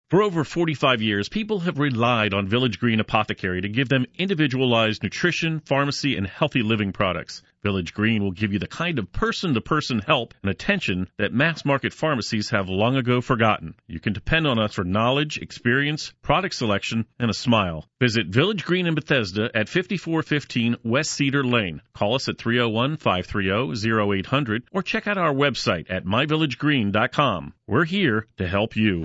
For over 45 years, people have relied on Village Green Apothecary to give them individualized nutrition, pharmacy, and healthy living products. Village Green will give you the kind of person-to-person help and attention that mass-market pharmacies have long ago forgotten. You can depend on us for knowledge, experience, product selection, and a smile. Visit Village Green in Bethesda at 5415 West Cedar Lane. Call us at 301-530-0800 or check out our website at myvillagegreen.com. We're here to help you.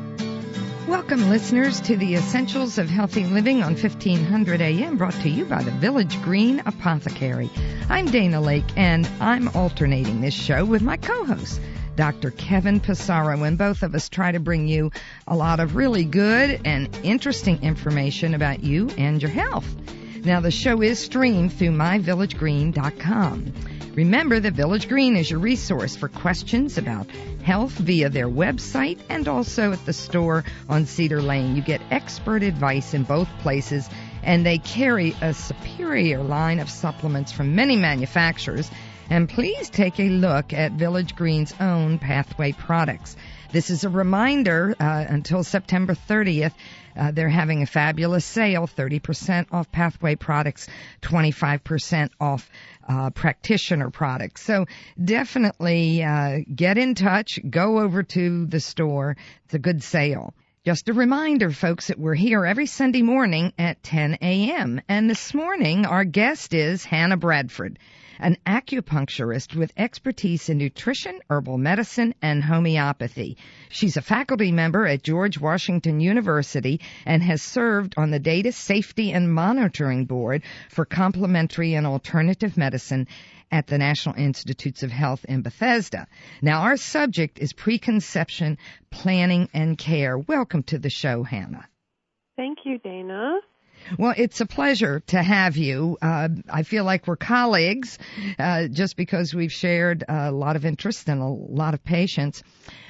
Welcome, listeners, to the Essentials of Healthy Living on 1500 AM, brought to you by the Village Green Apothecary. I'm Dana Lake, and I'm alternating this show with my co-host, Dr. Kevin Passaro, and both of us try to bring you a lot of really good and interesting information about you and your health. Now, the show is streamed through myvillagegreen.com. Remember that Village Green is your resource for questions about health via their website and also at the store on Cedar Lane. You get expert advice in both places, and they carry a superior line of supplements from many manufacturers. And please take a look at Village Green's own Pathway products. This is a reminder, until September 30th, they're having a fabulous sale, 30% off Pathway products, 25% off practitioner products. So definitely get in touch, go over to the store. It's a good sale. Just a reminder, folks, that we're here every Sunday morning at 10 a.m. And this morning, our guest is Hannah Bradford, an acupuncturist with expertise in nutrition, herbal medicine, and homeopathy. She's a faculty member at George Washington University and has served on the Data Safety and Monitoring Board for Complementary and Alternative Medicine at the National Institutes of Health in Bethesda. Now, our subject is preconception, planning, and care. Welcome to the show, Hannah. Thank you, Dana. Well, it's a pleasure to have you. I feel like we're colleagues just because we've shared a lot of interest and a lot of patience.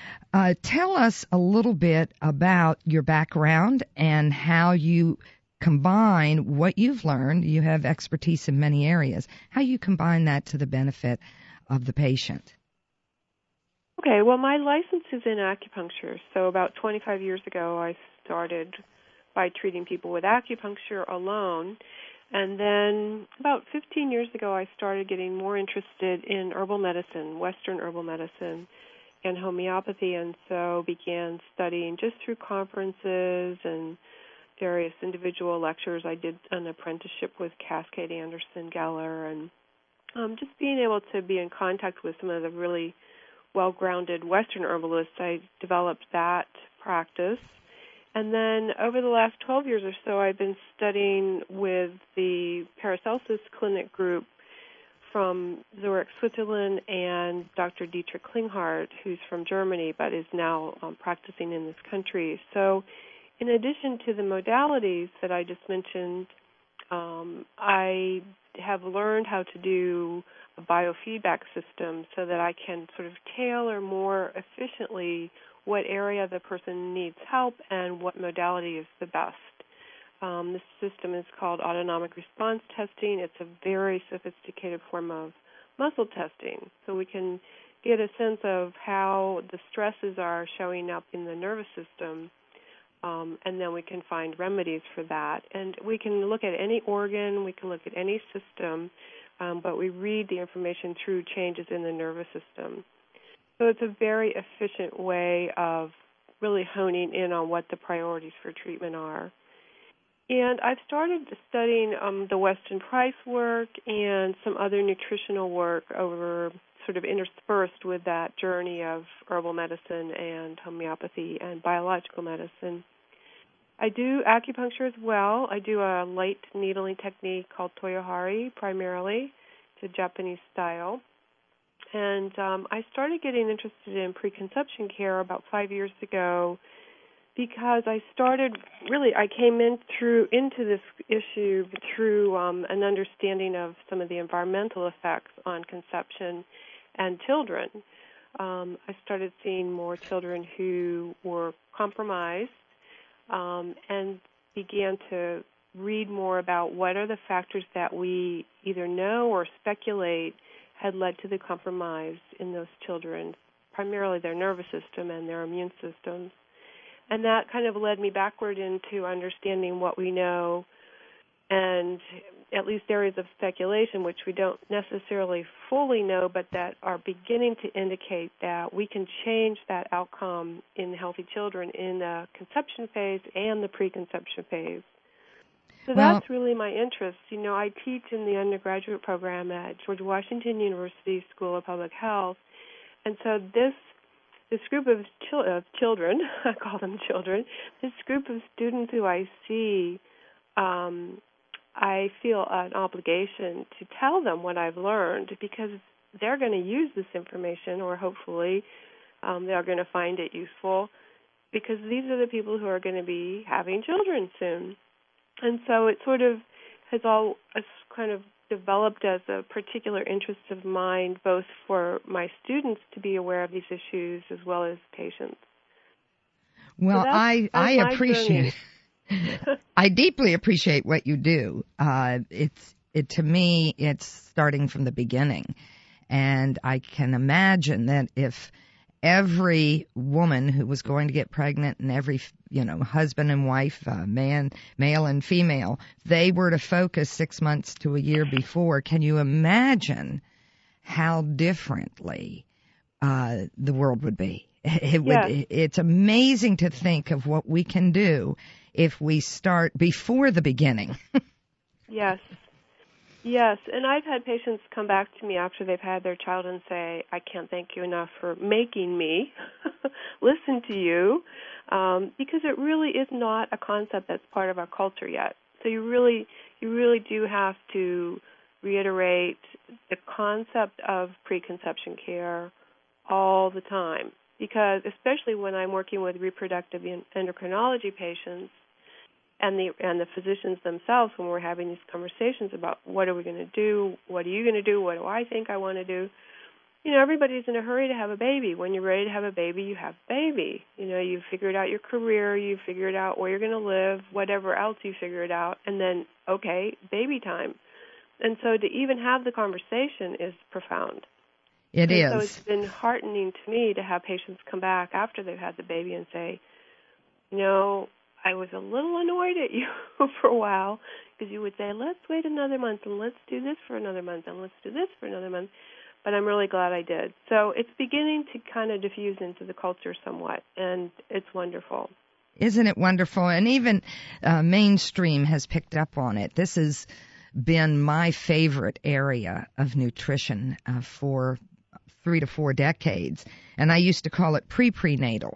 Tell us a little bit about your background and how you combine what you've learned. You have expertise in many areas. How you combine that to the benefit of the patient. Okay, well, my license is in acupuncture. So about 25 years ago, I started by treating people with acupuncture alone. And then about 15 years ago, I started getting more interested in herbal medicine, Western herbal medicine, and homeopathy, and so began studying just through conferences and various individual lectures. I did an apprenticeship with Cascade Anderson Geller, and just being able to be in contact with some of the really well-grounded Western herbalists, I developed that practice. And then over the last 12 years or so, I've been studying with the Paracelsus Clinic group from Zurich, Switzerland, and Dr. Dietrich Klinghardt, who's from Germany but is now practicing in this country. So in addition to the modalities that I just mentioned, I have learned how to do a biofeedback system so that I can sort of tailor more efficiently what area the person needs help and what modality is the best. This system is called autonomic response testing. It's a very sophisticated form of muscle testing, so we can get a sense of how the stresses are showing up in the nervous system, and then we can find remedies for that. And we can look at any organ, we can look at any system, but we read the information through changes in the nervous system. So it's a very efficient way of really honing in on what the priorities for treatment are. And I've started studying the Weston Price work and some other nutritional work over sort of interspersed with that journey of herbal medicine and homeopathy and biological medicine. I do acupuncture as well. I do a light needling technique called Toyohari primarily. It's a Japanese style. And I started getting interested in preconception care about 5 years ago because I came into this issue through an understanding of some of the environmental effects on conception and children. I started seeing more children who were compromised and began to read more about what are the factors that we either know or speculate had led to the compromise in those children, primarily their nervous system and their immune systems. And that kind of led me backward into understanding what we know, and at least areas of speculation which we don't necessarily fully know, but that are beginning to indicate that we can change that outcome in healthy children in the conception phase and the preconception phase. So that's really my interest. I teach in the undergraduate program at George Washington University School of Public Health, and so this group of children, I call them children, this group of students who I see, I feel an obligation to tell them what I've learned, because they're going to use this information, or hopefully they're going to find it useful, because these are the people who are going to be having children soon. And so it sort of has all kind of developed as a particular interest of mine, both for my students to be aware of these issues as well as patients. Well, so I appreciate I deeply appreciate what you do. To me, it's starting from the beginning. And I can imagine that if every woman who was going to get pregnant, and every, husband and wife, male and female, they were to focus 6 months to a year before, can you imagine how differently the world would be? It's amazing to think of what we can do if we start before the beginning. Yes, and I've had patients come back to me after they've had their child and say, I can't thank you enough for making me listen to you, because it really is not a concept that's part of our culture yet. So you really do have to reiterate the concept of preconception care all the time, because especially when I'm working with reproductive endocrinology patients, and the physicians themselves, when we're having these conversations about what are we going to do, what are you going to do, what do I think I want to do, everybody's in a hurry to have a baby. When you're ready to have a baby, you have a baby. You've figured out your career, you've figured out where you're going to live, whatever else you figured out, and then, okay, baby time. And so to even have the conversation is profound. It is. So it's been heartening to me to have patients come back after they've had the baby and say, I was a little annoyed at you for a while, because you would say, let's wait another month, and let's do this for another month, and let's do this for another month. But I'm really glad I did. So it's beginning to kind of diffuse into the culture somewhat, and it's wonderful. Isn't it wonderful? And even mainstream has picked up on it. This has been my favorite area of nutrition for 3 to 4 decades, and I used to call it prenatal.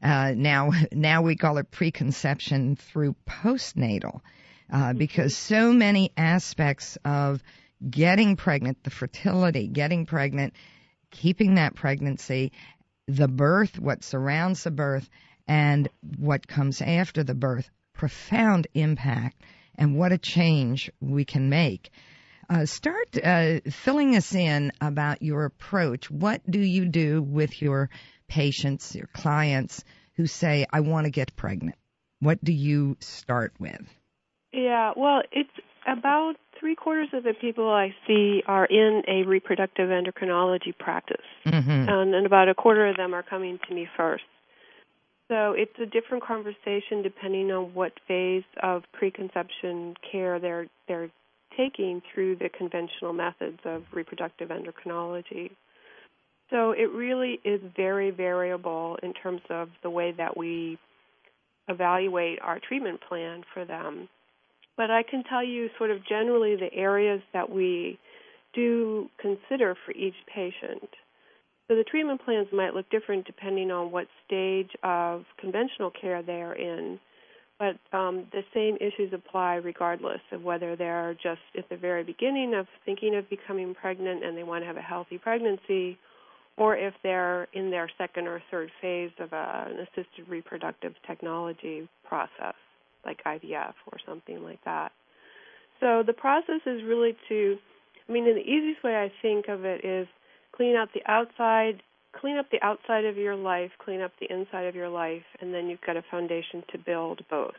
Now we call it preconception through postnatal, because so many aspects of getting pregnant, the fertility, getting pregnant, keeping that pregnancy, the birth, what surrounds the birth, and what comes after the birth, profound impact, and what a change we can make. Start filling us in about your approach. What do you do with your patients, your clients who say, I want to get pregnant? What do you start with? Yeah, well, it's about 3/4 of the people I see are in a reproductive endocrinology practice, and about 1/4 of them are coming to me first. So it's a different conversation depending on what phase of preconception care they're taking through the conventional methods of reproductive endocrinology. So it really is very variable in terms of the way that we evaluate our treatment plan for them. But I can tell you sort of generally the areas that we do consider for each patient. So the treatment plans might look different depending on what stage of conventional care they are in, but the same issues apply regardless of whether they're just at the very beginning of thinking of becoming pregnant and they want to have a healthy pregnancy, or if they're in their second or third phase of an assisted reproductive technology process, like IVF or something like that. So the process is really the easiest way I think of it is clean up the outside of your life, clean up the inside of your life, and then you've got a foundation to build both.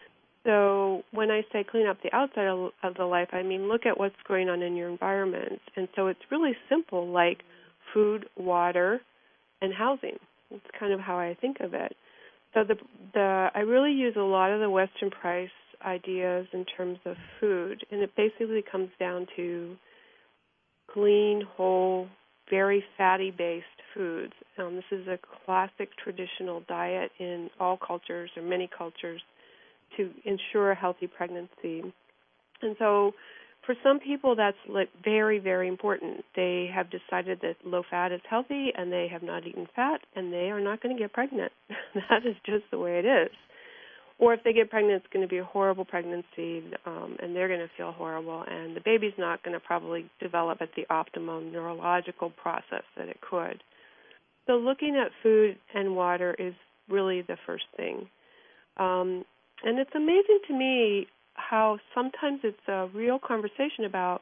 So when I say clean up the outside of the life, I mean look at what's going on in your environment. And so it's really simple, like food, water, and housing. It's kind of how I think of it. So I really use a lot of the Western price ideas in terms of food, and it basically comes down to clean, whole, very fatty-based foods. This is a classic traditional diet in all cultures or many cultures to ensure a healthy pregnancy. And so for some people that's very, very important. They have decided that low fat is healthy and they have not eaten fat and they are not going to get pregnant. That is just the way it is. Or if they get pregnant, it's going to be a horrible pregnancy, and they're going to feel horrible, and the baby's not going to probably develop at the optimum neurological process that it could. So looking at food and water is really the first thing. And it's amazing to me how sometimes it's a real conversation about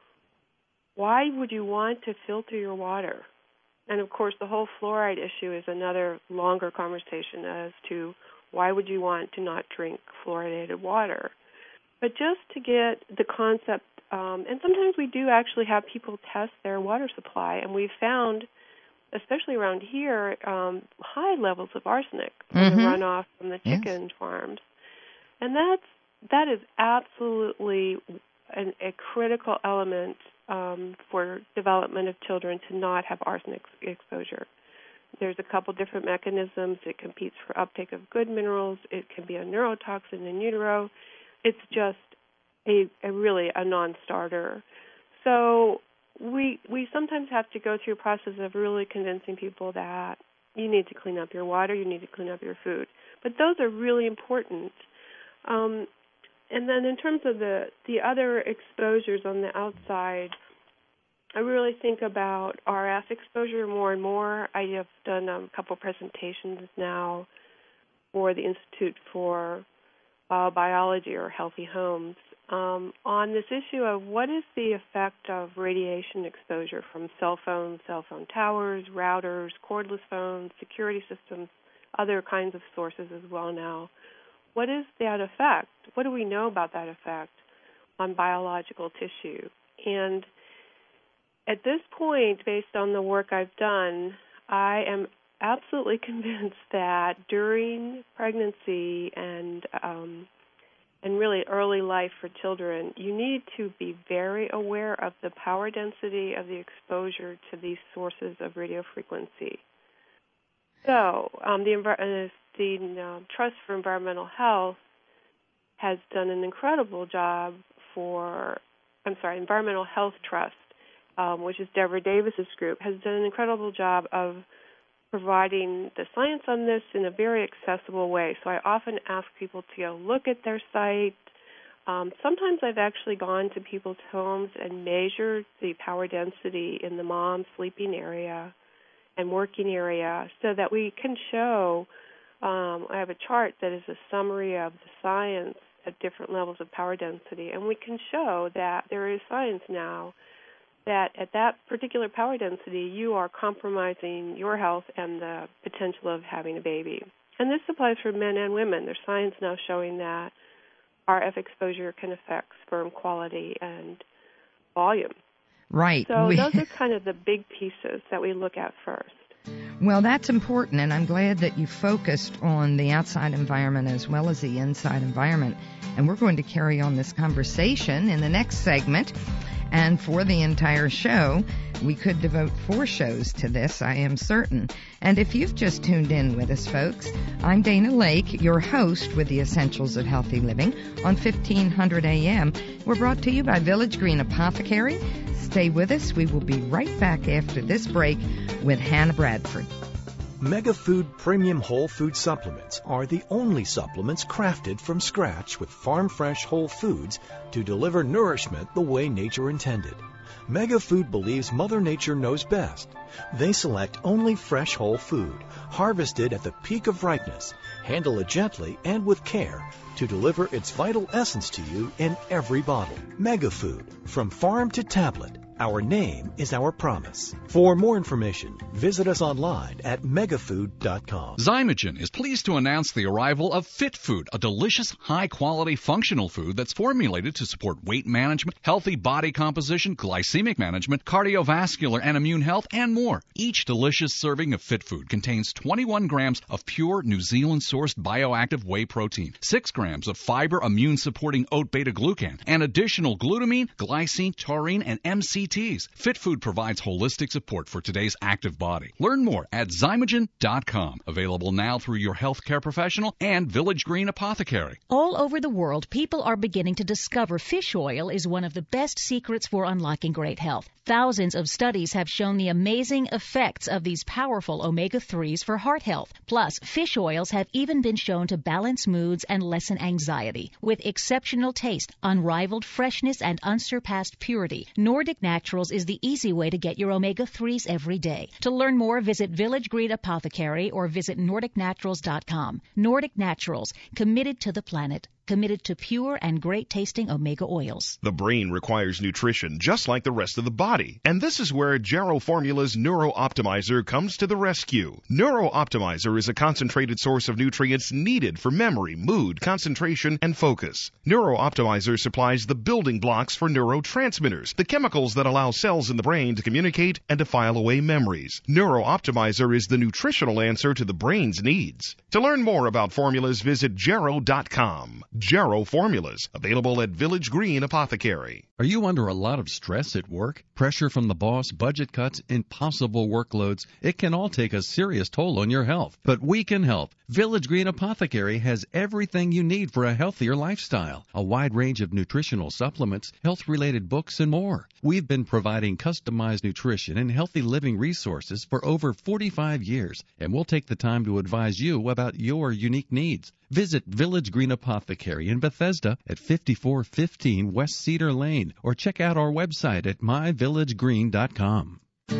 why would you want to filter your water? And, of course, the whole fluoride issue is another longer conversation as to why would you want to not drink fluoridated water? But just to get the concept, and sometimes we do actually have people test their water supply, and we've found, especially around here, high levels of arsenic from the runoff from the chicken farms. And that is absolutely a critical element for development of children to not have arsenic exposure. There's a couple different mechanisms. It competes for uptake of good minerals. It can be a neurotoxin in utero. It's just a really a non-starter. So we sometimes have to go through a process of really convincing people that you need to clean up your water, you need to clean up your food. But those are really important. And then in terms of the other exposures on the outside, I really think about RF exposure more and more. I have done a couple presentations now for the Institute for Biobiology or Healthy Homes on this issue of what is the effect of radiation exposure from cell phone towers, routers, cordless phones, security systems, other kinds of sources as well now. What is that effect? What do we know about that effect on biological tissue? And at this point, based on the work I've done, I am absolutely convinced that during pregnancy and really early life for children, you need to be very aware of the power density of the exposure to these sources of radio frequency. So the Trust for Environmental Health has done an incredible job Environmental Health Trust, which is Deborah Davis's group, has done an incredible job of providing the science on this in a very accessible way. So I often ask people to go look at their site. Sometimes I've actually gone to people's homes and measured the power density in the mom's sleeping area and working area so that we can show, I have a chart that is a summary of the science at different levels of power density, and we can show that there is science now that at that particular power density, you are compromising your health and the potential of having a baby. And this applies for men and women. There's science now showing that RF exposure can affect sperm quality and volume. Right. So those are kind of the big pieces that we look at first. Well, that's important, and I'm glad that you focused on the outside environment as well as the inside environment. And we're going to carry on this conversation in the next segment. And for the entire show, we could devote 4 shows to this, I am certain. And if you've just tuned in with us, folks, I'm Dana Lake, your host with the Essentials of Healthy Living on 1500 AM. We're brought to you by Village Green Apothecary. Stay with us. We will be right back after this break with Hannah Bradford. MegaFood Premium Whole Food Supplements are the only supplements crafted from scratch with farm-fresh whole foods to deliver nourishment the way nature intended. MegaFood believes Mother Nature knows best. They select only fresh whole food, harvested at the peak of ripeness, handle it gently and with care to deliver its vital essence to you in every bottle. MegaFood, from farm to tablet, Our name is our promise. For more information, visit us online at megafood.com. Zymogen is pleased to announce the arrival of Fit Food, a delicious, high-quality, functional food that's formulated to support weight management, healthy body composition, glycemic management, cardiovascular and immune health, and more. Each delicious serving of Fit Food contains 21 grams of pure New Zealand-sourced bioactive whey protein, 6 grams of fiber immune-supporting oat beta-glucan, and additional glutamine, glycine, taurine, and MCTs. Fit Food provides holistic support for today's active body. Learn more at Zymogen.com. Available now through your healthcare professional and Village Green Apothecary. All over the world, people are beginning to discover fish oil is one of the best secrets for unlocking great health. Thousands of studies have shown the amazing effects of these powerful omega-3s for heart health. Plus, fish oils have even been shown to balance moods and lessen anxiety. With exceptional taste, unrivaled freshness, and unsurpassed purity, Nordic Naturals is the easy way to get your omega-3s every day. To learn more, visit Village Green Apothecary or visit NordicNaturals.com. Nordic Naturals, committed to the planet. Committed to pure and great-tasting omega oils. The brain requires nutrition just like the rest of the body, and this is where Jarrow Formula's Neuro Optimizer comes to the rescue. Neuro Optimizer is a concentrated source of nutrients needed for memory, mood, concentration, and focus. Neuro Optimizer supplies the building blocks for neurotransmitters, the chemicals that allow cells in the brain to communicate and to file away memories. Neuro Optimizer is the nutritional answer to the brain's needs. To learn more about formulas, visit Jarrow.com. Jarrow Formulas, available at Village Green Apothecary. Are you under a lot of stress at work? Pressure from the boss, budget cuts, impossible workloads? It can all take a serious toll on your health. But we can help. Village Green Apothecary has everything you need for a healthier lifestyle. A wide range of nutritional supplements, health-related books, and more. We've been providing customized nutrition and healthy living resources for over 45 years, and we'll take the time to advise you about your unique needs. Visit Village Green Apothecary in Bethesda at 5415 West Cedar Lane, or check out our website at myvillagegreen.com.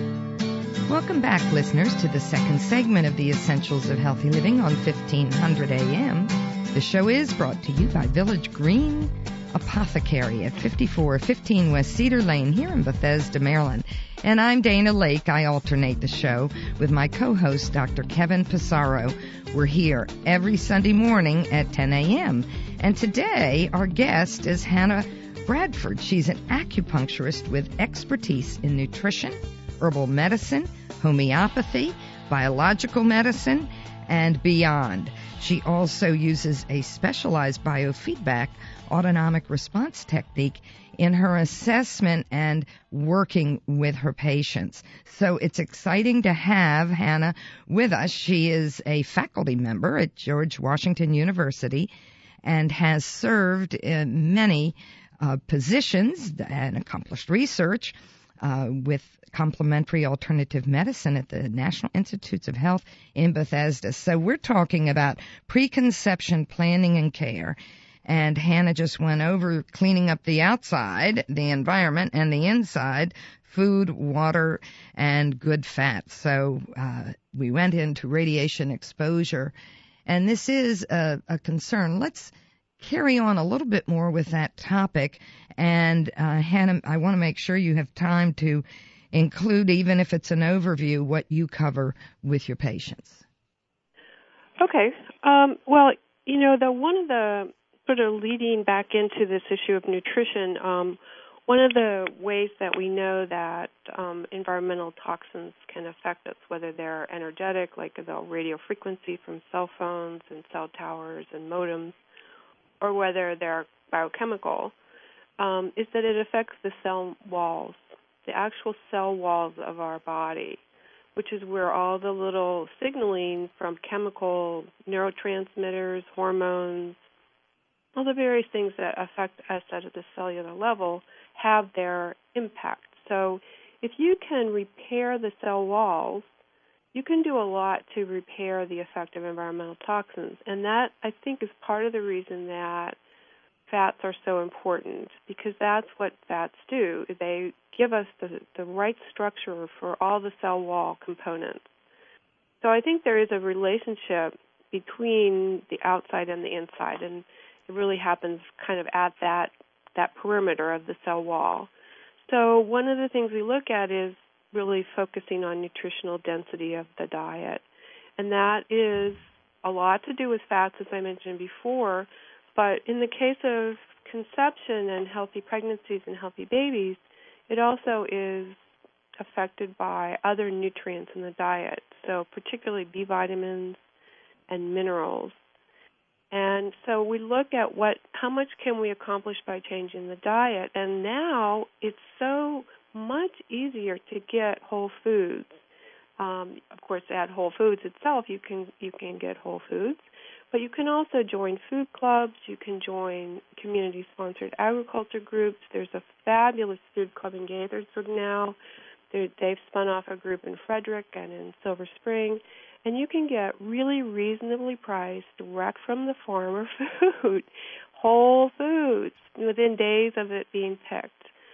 Welcome back, listeners, to the second segment of the Essentials of Healthy Living on 1500 AM. The show is brought to you by Village Green Apothecary at 5415 West Cedar Lane here in Bethesda, Maryland. And I'm Dana Lake. I alternate the show with my co-host, Dr. Kevin Pissarro. We're here every Sunday morning at 10 a.m. And today, our guest is Hannah Bradford. She's an acupuncturist with expertise in nutrition, herbal medicine, homeopathy, biological medicine, and beyond. She also uses a specialized biofeedback autonomic response technique in her assessment and working with her patients. So it's exciting to have Hannah with us. She is a faculty member at George Washington University and has served in many positions and accomplished research with complementary alternative medicine at the National Institutes of Health in Bethesda. So we're talking about preconception planning and care. And Hannah just went over cleaning up the outside, the environment, and the inside, food, water, and good fat. So we went into radiation exposure. And this is a concern. Let's carry on a little bit more with that topic. And Hannah, I want to make sure you have time to include, even if it's an overview, what you cover with your patients. Okay. Well, you know, one of the sort of leading back into this issue of nutrition, one of the ways that we know that environmental toxins can affect us, whether they're energetic, like the radio frequency from cell phones and cell towers and modems, or whether they're biochemical, is that it affects the cell walls, the actual cell walls of our body, which is where all the little signaling from chemical neurotransmitters, hormones, all the various things that affect us at the cellular level have their impact. So if you can repair the cell walls, you can do a lot to repair the effect of environmental toxins. And that, I think, is part of the reason that fats are so important, because that's what fats do. They give us the right structure for all the cell wall components. So I think there is a relationship between the outside and the inside, and it really happens kind of at that perimeter of the cell wall. So one of the things we look at is really focusing on nutritional density of the diet. And that is a lot to do with fats, as I mentioned before. But in the case of conception and healthy pregnancies and healthy babies, it also is affected by other nutrients in the diet, so particularly B vitamins and minerals. And so we look at how much can we accomplish by changing the diet. And now it's so much easier to get whole foods. Of course, at Whole Foods itself, you can get whole foods, but you can also join food clubs. You can join community-sponsored agriculture groups. There's a fabulous food club in Gaithersburg now. They've spun off a group in Frederick and in Silver Spring, and you can get really reasonably priced, direct from the farmer food, whole foods, within days of it being picked.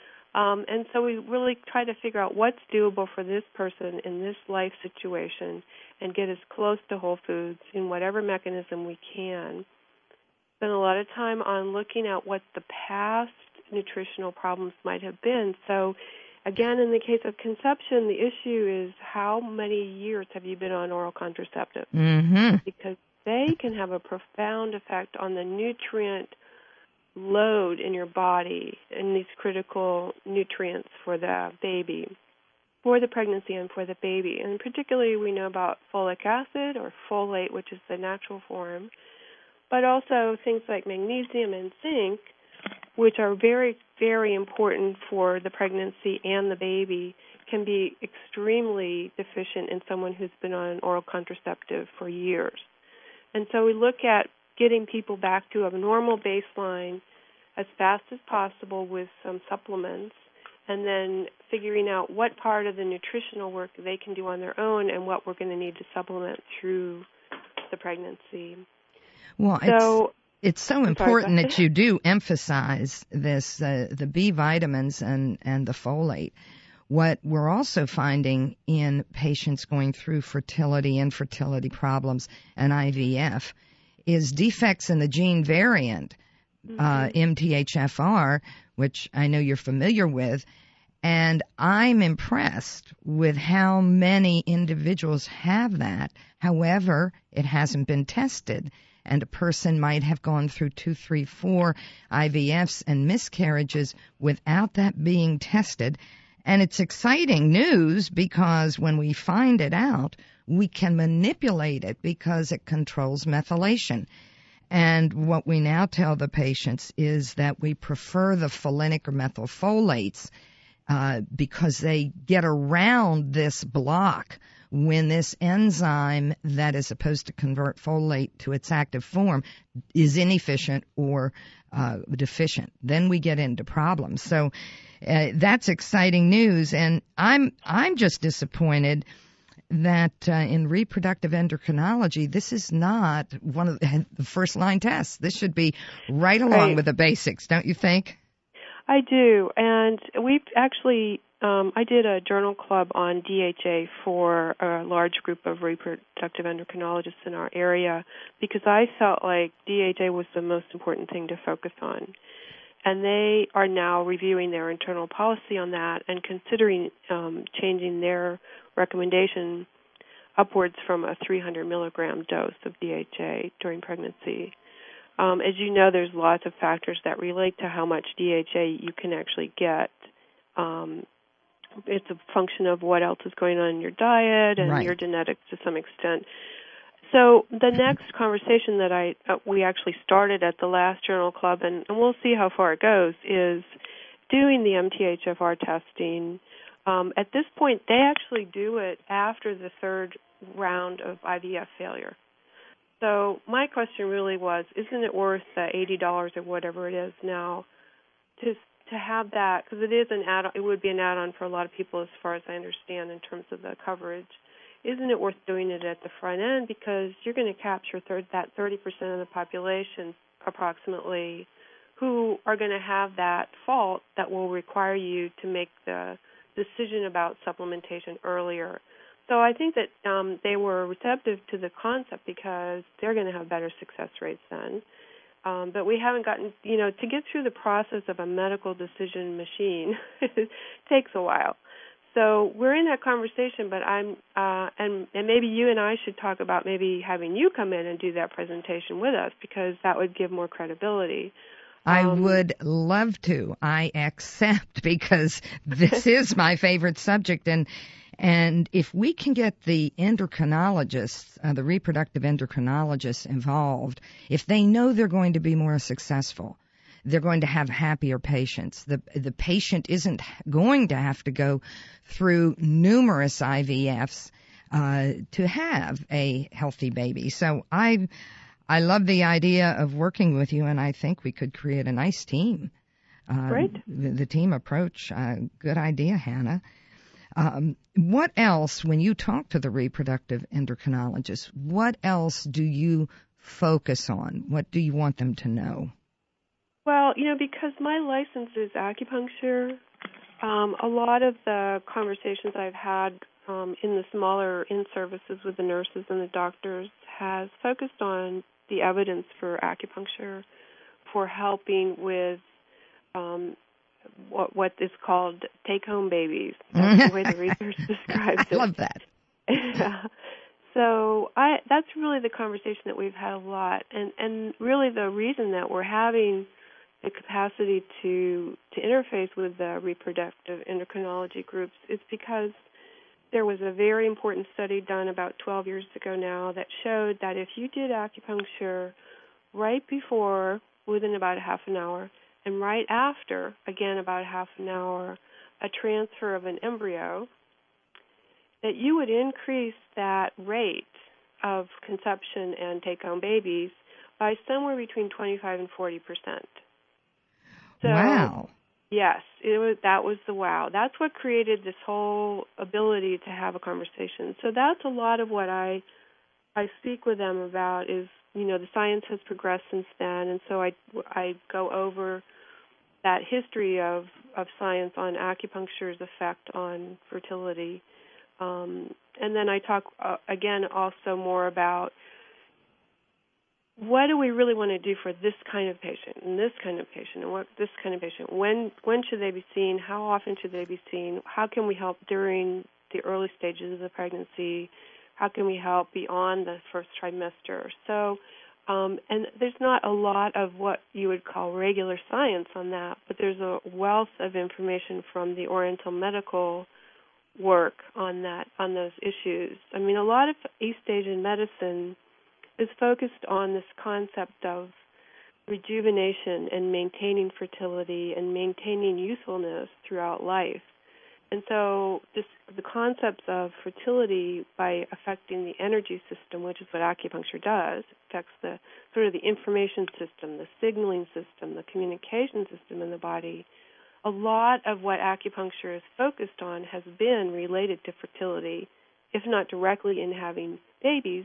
And so we really try to figure out what's doable for this person in this life situation and get as close to whole foods in whatever mechanism we can. Spend a lot of time on looking at what the past nutritional problems might have been. So, again, in the case of conception, the issue is how many years have you been on oral contraceptives? Mm-hmm. Because they can have a profound effect on the nutrient load in your body and these critical nutrients for the baby, for the pregnancy and for the baby. And particularly we know about folic acid or folate, which is the natural form, but also things like magnesium and zinc, which are very, very important for the pregnancy and the baby, can be extremely deficient in someone who's been on an oral contraceptive for years. And so we look at getting people back to a normal baseline as fast as possible with some supplements, and then figuring out what part of the nutritional work they can do on their own and what we're going to need to supplement through the pregnancy. Well, it's so important that you do emphasize this, the B vitamins and the folate. What we're also finding in patients going through fertility, infertility problems, and IVF is defects in the gene variant, MTHFR, which I know you're familiar with. And I'm impressed with how many individuals have that. However, it hasn't been tested. And a person might have gone through 2, 3, 4 IVFs and miscarriages without that being tested. And it's exciting news because when we find it out, we can manipulate it because it controls methylation. And what we now tell the patients is that we prefer the folinic or methylfolates because they get around this block when this enzyme that is supposed to convert folate to its active form is inefficient or deficient. Then we get into problems. So that's exciting news, and I'm just disappointed that in reproductive endocrinology, this is not one of the first line tests. This should be right along with the basics, don't you think? I do, and we've actually I did a journal club on DHA for a large group of reproductive endocrinologists in our area because I felt like DHA was the most important thing to focus on. And they are now reviewing their internal policy on that and considering changing their recommendation upwards from a 300 milligram dose of DHA during pregnancy. As you know, there's lots of factors that relate to how much DHA you can actually get. It's a function of what else is going on in your diet and your genetics to some extent. So the next conversation that we actually started at the last journal club, and we'll see how far it goes, is doing the MTHFR testing. At this point, they actually do it after the third round of IVF failure. So my question really was, isn't it worth the $80 or whatever it is now to have that? Because it is an add-on. It would be an add-on for a lot of people, as far as I understand, in terms of the coverage. Isn't it worth doing it at the front end because you're going to capture that 30% of the population approximately who are going to have that fault that will require you to make the decision about supplementation earlier. So I think that they were receptive to the concept because they're going to have better success rates then. But we haven't gotten, to get through the process of a medical decision machine takes a while. So we're in that conversation, but and maybe you and I should talk about maybe having you come in and do that presentation with us, because that would give more credibility. I would love to. I accept, because this is my favorite subject. And if we can get the endocrinologists, the reproductive endocrinologists involved, if they know they're going to be more successful, they're going to have happier patients. The patient isn't going to have to go through numerous IVFs to have a healthy baby. So I love the idea of working with you, and I think we could create a nice team. Great. The team approach, good idea, Hannah. What else, when you talk to the reproductive endocrinologist, what else do you focus on? What do you want them to know? Well, because my license is acupuncture, a lot of the conversations I've had in the smaller in-services with the nurses and the doctors has focused on the evidence for acupuncture for helping with what is called take-home babies. That's the way the research describes it. I love that. So that's really the conversation that we've had a lot, and really the reason that we're having the capacity to interface with the reproductive endocrinology groups is because there was a very important study done about 12 years ago now that showed that if you did acupuncture right before, within about a half an hour, and right after, again about a half an hour, a transfer of an embryo, that you would increase that rate of conception and take-home babies by somewhere between 25 and 40%. So, wow. Yes, that was the wow. That's what created this whole ability to have a conversation. So that's a lot of what I speak with them about is, the science has progressed since then, and so I go over that history of science on acupuncture's effect on fertility. And then I talk, again, also more about what do we really want to do for this kind of patient and this kind of patient and what this kind of patient. When should they be seen? How often should they be seen? How can we help during the early stages of the pregnancy? How can we help beyond the first trimester? So, and there's not a lot of what you would call regular science on that, but there's a wealth of information from the Oriental medical work on those issues. I mean, a lot of East Asian medicine is focused on this concept of rejuvenation and maintaining fertility and maintaining youthfulness throughout life. And so the concepts of fertility by affecting the energy system, which is what acupuncture does, affects the sort of the information system, the signaling system, the communication system in the body. A lot of what acupuncture is focused on has been related to fertility, if not directly in having babies,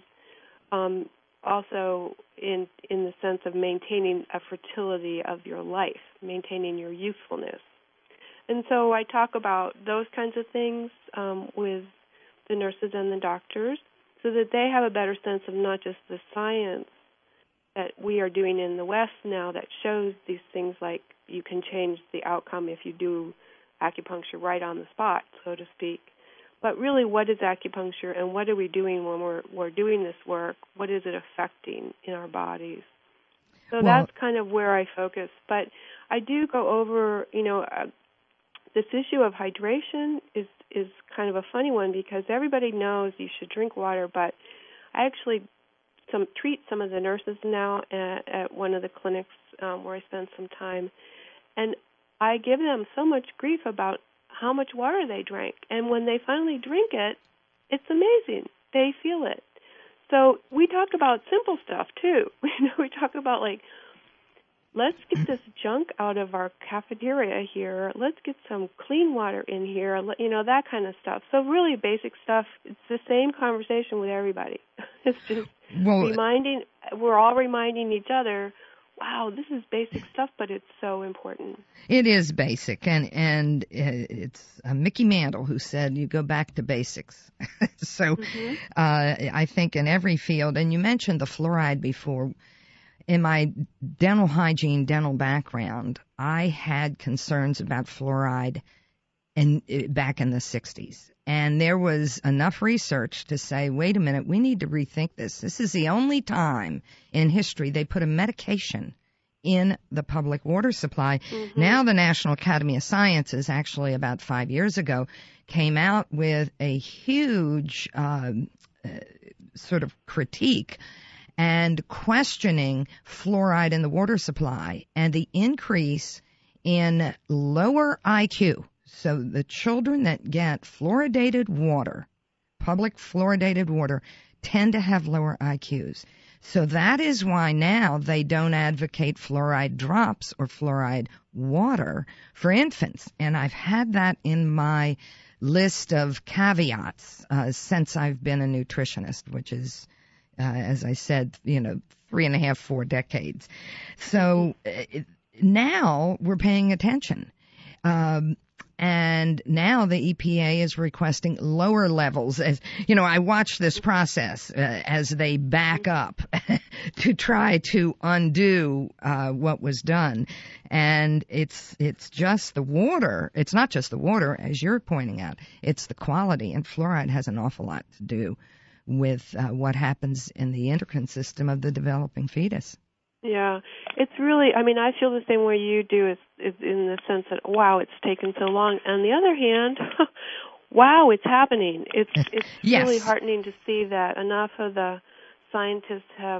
also in the sense of maintaining a fertility of your life, maintaining your youthfulness. And so I talk about those kinds of things with the nurses and the doctors so that they have a better sense of not just the science that we are doing in the West now that shows these things like you can change the outcome if you do acupuncture right on the spot, so to speak. But really, what is acupuncture and what are we doing when we're doing this work? What is it affecting in our bodies? So that's kind of where I focus. But I do go over, this issue of hydration is kind of a funny one because everybody knows you should drink water, but I actually treat some of the nurses now at one of the clinics where I spend some time, and I give them so much grief about how much water they drank. And when they finally drink it, it's amazing. They feel it. So we talk about simple stuff, too. We talk about, let's get this junk out of our cafeteria here. Let's get some clean water in here, that kind of stuff. So really basic stuff. It's the same conversation with everybody. It's just we're all reminding each other, wow, this is basic stuff, but it's so important. It is basic, and it's Mickey Mantle who said you go back to basics. So I think in every field, and you mentioned the fluoride before, in my dental hygiene, dental background, I had concerns about fluoride back in the 60s. And there was enough research to say, wait a minute, we need to rethink this. This is the only time in history they put a medication in the public water supply. Mm-hmm. Now the National Academy of Sciences, actually about 5 years ago, came out with a huge sort of critique and questioning fluoride in the water supply and the increase in lower IQ. So the children that get fluoridated water, public fluoridated water, tend to have lower IQs. So that is why now they don't advocate fluoride drops or fluoride water for infants. And I've had that in my list of caveats since I've been a nutritionist, which is, as I said, 3.5, 4 decades. So now we're paying attention. And now the EPA is requesting lower levels. As I watch this process as they back up to try to undo what was done. And it's just the water. It's not just the water, as you're pointing out. It's the quality. And fluoride has an awful lot to do with what happens in the endocrine system of the developing fetus. Yeah, it's really, I feel the same way you do, is in the sense that, wow, it's taken so long. On the other hand, wow, it's happening. It's yes. really heartening to see that enough of the scientists have,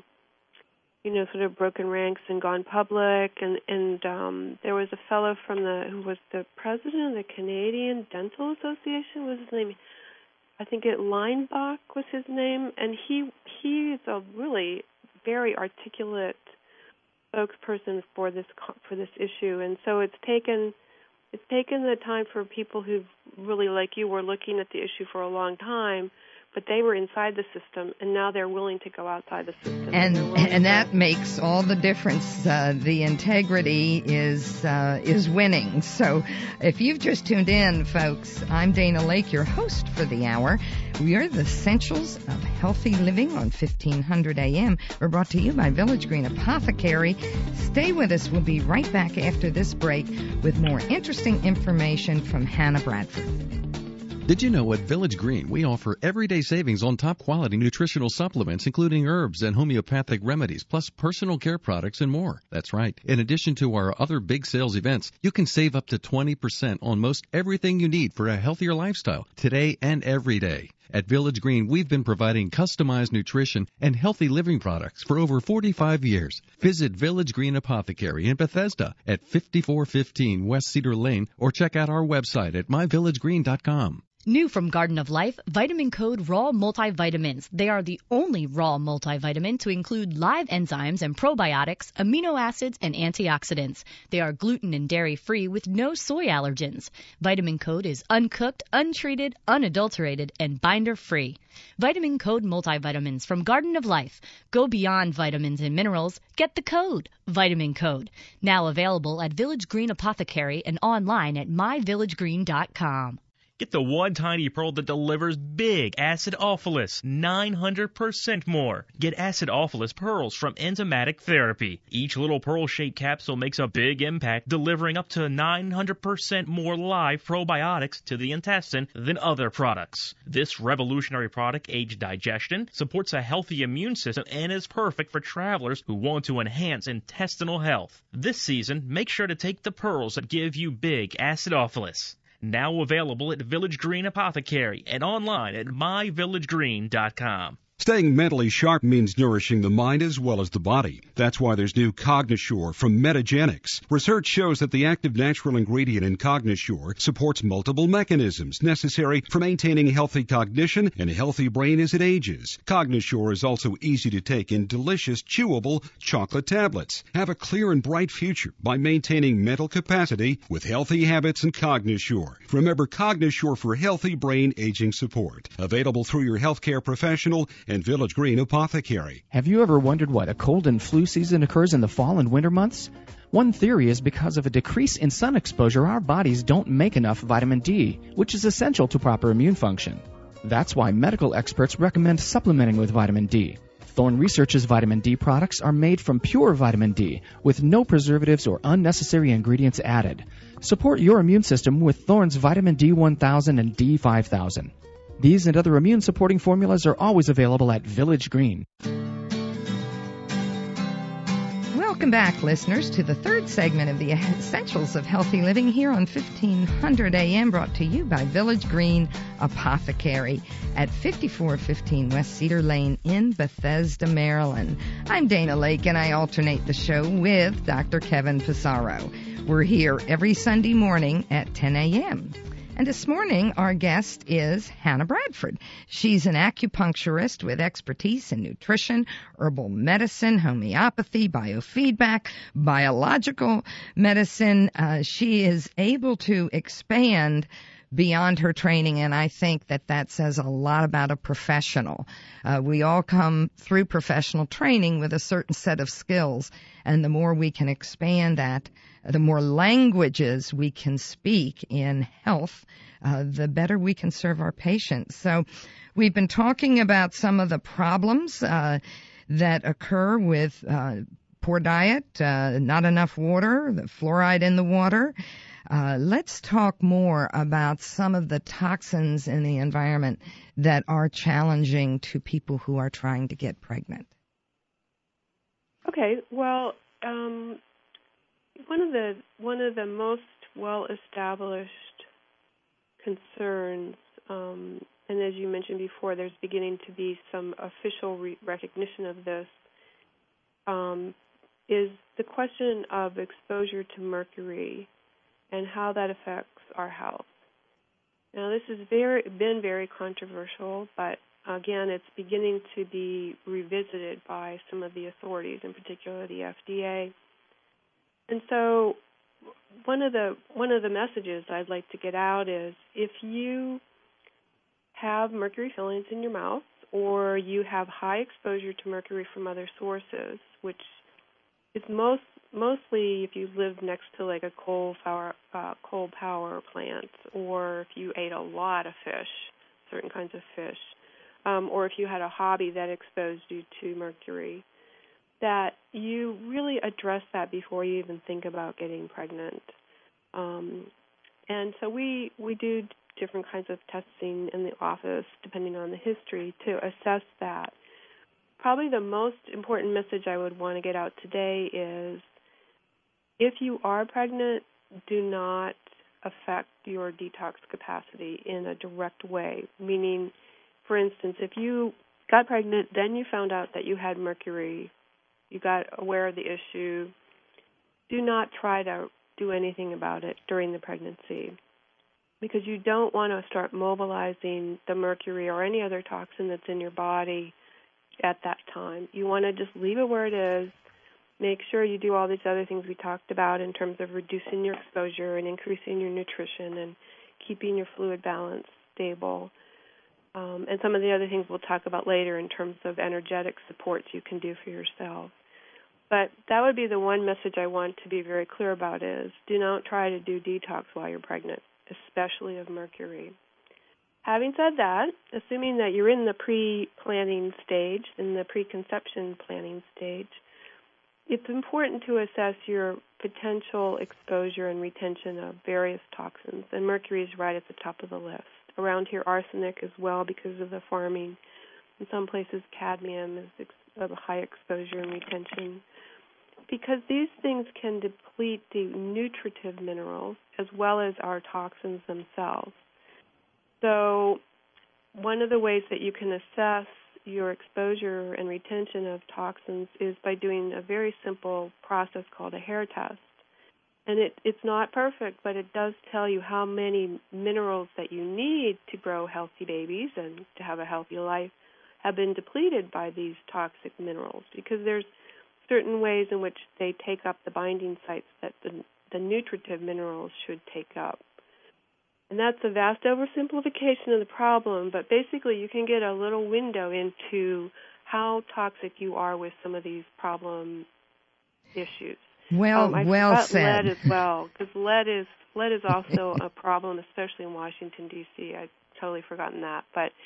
sort of broken ranks and gone public. And there was a fellow who was the president of the Canadian Dental Association, was his name? I think Leinbach was his name, and he is a really very articulate spokesperson for this issue, and so it's taken the time for people who really, like you, were looking at the issue for a long time, but they were inside the system, and now they're willing to go outside the system. And that makes all the difference. The integrity is winning. So if you've just tuned in, folks, I'm Dana Lake, your host for the hour. We are the Essentials of Healthy Living on 1500 AM. We're brought to you by Village Green Apothecary. Stay with us. We'll be right back after this break with more interesting information from Hannah Bradford. Did you know at Village Green we offer everyday savings on top quality nutritional supplements, including herbs and homeopathic remedies, plus personal care products and more? That's right. In addition to our other big sales events, you can save up to 20% on most everything you need for a healthier lifestyle, today and every day. At Village Green, we've been providing customized nutrition and healthy living products for over 45 years. Visit Village Green Apothecary in Bethesda at 5415 West Cedar Lane or check out our website at myvillagegreen.com. New from Garden of Life, Vitamin Code Raw Multivitamins. They are the only raw multivitamin to include live enzymes and probiotics, amino acids, and antioxidants. They are gluten and dairy-free with no soy allergens. Vitamin Code is uncooked, untreated, unadulterated, and binder-free. Vitamin Code Multivitamins from Garden of Life. Go beyond vitamins and minerals. Get the code, Vitamin Code. Now available at Village Green Apothecary and online at myvillagegreen.com. Get the one tiny pearl that delivers big acidophilus, 900% more. Get acidophilus pearls from Enzymatic Therapy. Each little pearl-shaped capsule makes a big impact, delivering up to 900% more live probiotics to the intestine than other products. This revolutionary product aids digestion, supports a healthy immune system, and is perfect for travelers who want to enhance intestinal health. This season, make sure to take the pearls that give you big acidophilus. Now available at Village Green Apothecary and online at myvillagegreen.com. Staying mentally sharp means nourishing the mind as well as the body. That's why there's new Cognisure from Metagenics. Research shows that the active natural ingredient in Cognisure supports multiple mechanisms necessary for maintaining healthy cognition and a healthy brain as it ages. Cognisure is also easy to take in delicious, chewable chocolate tablets. Have a clear and bright future by maintaining mental capacity with healthy habits and Cognisure. Remember Cognisure for healthy brain aging support. Available through your healthcare professional and Village Green Apothecary. Have you ever wondered why a cold and flu season occurs in the fall and winter months? One theory is because of a decrease in sun exposure, our bodies don't make enough vitamin D, which is essential to proper immune function. That's why medical experts recommend supplementing with vitamin D. Thorne Research's vitamin D products are made from pure vitamin D with no preservatives or unnecessary ingredients added. Support your immune system with Thorne's vitamin D1000 and D5000. These and other immune-supporting formulas are always available at Village Green. Welcome back, listeners, to the third segment of the Essentials of Healthy Living here on 1500 AM, brought to you by Village Green Apothecary at 5415 West Cedar Lane in Bethesda, Maryland. I'm Dana Lake, and I alternate the show with Dr. Kevin Pissarro. We're here every Sunday morning at 10 a.m. And this morning, our guest is Hannah Bradford. She's an acupuncturist with expertise in nutrition, herbal medicine, homeopathy, biofeedback, biological medicine. She is able to expand beyond her training, and I think that says a lot about a professional. We all come through professional training with a certain set of skills, and the more we can expand that, the more languages we can speak in health, the better we can serve our patients. So we've been talking about some of the problems that occur with poor diet, not enough water, the fluoride in the water. Let's talk more about some of the toxins in the environment that are challenging to people who are trying to get pregnant. Okay, well, one of the most well-established concerns, and as you mentioned before, there's beginning to be some official recognition of this, is the question of exposure to mercury and how that affects our health. Now, this has been very controversial, but again, it's beginning to be revisited by some of the authorities, in particular the FDA. And so one of the messages I'd like to get out is, if you have mercury fillings in your mouth, or you have high exposure to mercury from other sources, which is mostly if you live next to like a coal power plant, or if you ate a lot of fish, certain kinds of fish, or if you had a hobby that exposed you to mercury, that you really address that before you even think about getting pregnant. And so we do different kinds of testing in the office, depending on the history, to assess that. Probably the most important message I would want to get out today is, if you are pregnant, do not affect your detox capacity in a direct way. Meaning, for instance, if you got pregnant, then you found out that you had mercury, you got aware of the issue, do not try to do anything about it during the pregnancy, because you don't want to start mobilizing the mercury or any other toxin that's in your body at that time. You want to just leave it where it is. Make sure you do all these other things we talked about in terms of reducing your exposure and increasing your nutrition and keeping your fluid balance stable. And some of the other things we'll talk about later in terms of energetic supports you can do for yourself. But that would be the one message I want to be very clear about, is do not try to do detox while you're pregnant, especially of mercury. Having said that, assuming that you're in the pre-planning stage, in the preconception planning stage, it's important to assess your potential exposure and retention of various toxins, and mercury is right at the top of the list. Around here, arsenic as well, because of the farming. In some places, cadmium is of a high exposure and retention, because these things can deplete the nutritive minerals as well as our toxins themselves. So one of the ways that you can assess your exposure and retention of toxins is by doing a very simple process called a hair test. And it's not perfect, but it does tell you how many minerals that you need to grow healthy babies and to have a healthy life have been depleted by these toxic minerals, because there's certain ways in which they take up the binding sites that the nutritive minerals should take up. And that's a vast oversimplification of the problem, but basically you can get a little window into how toxic you are with some of these problem issues. Well said. Lead as well, because lead is also a problem, especially in Washington, D.C. I'd totally forgotten that. But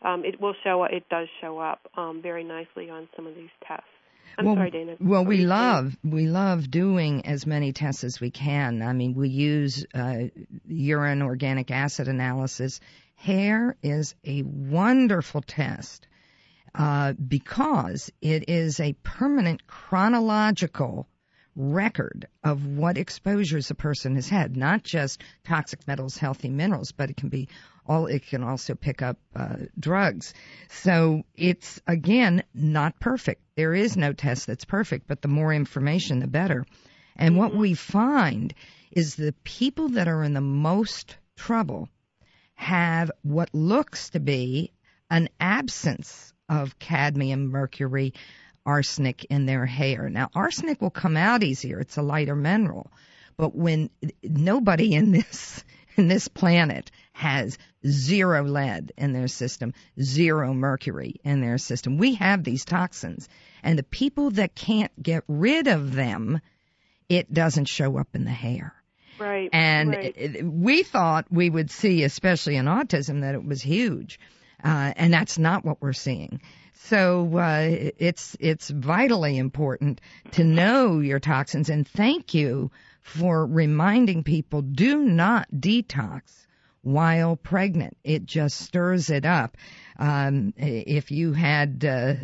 it does show up very nicely on some of these tests. Sorry, Dana. Well, we love doing as many tests as we can. I mean, we use urine organic acid analysis. Hair is a wonderful test because it is a permanent chronological record of what exposures a person has had, not just toxic metals, healthy minerals, but it can also pick up drugs. So it's, again, not perfect. There is no test that's perfect, but the more information, the better. And what we find is the people that are in the most trouble have what looks to be an absence of cadmium, mercury, arsenic in their hair. Now, arsenic will come out easier. It's a lighter mineral. But when nobody in this planet has zero lead in their system, zero mercury in their system. We have these toxins, and the people that can't get rid of them, it doesn't show up in the hair. Right. And we thought we would see, especially in autism, that it was huge, and that's not what we're seeing. So it's vitally important to know your toxins, and thank you for reminding people, do not detox while pregnant. It just stirs it up. If you had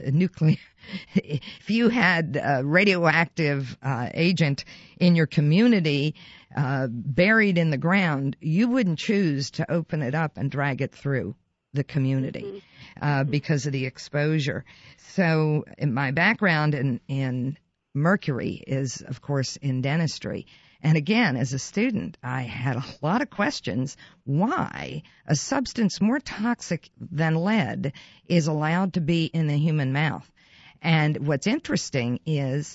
radioactive agent in your community buried in the ground, you wouldn't choose to open it up and drag it through the community because of the exposure. So my background in mercury is, of course, in dentistry. And again, as a student, I had a lot of questions why a substance more toxic than lead is allowed to be in the human mouth. And what's interesting is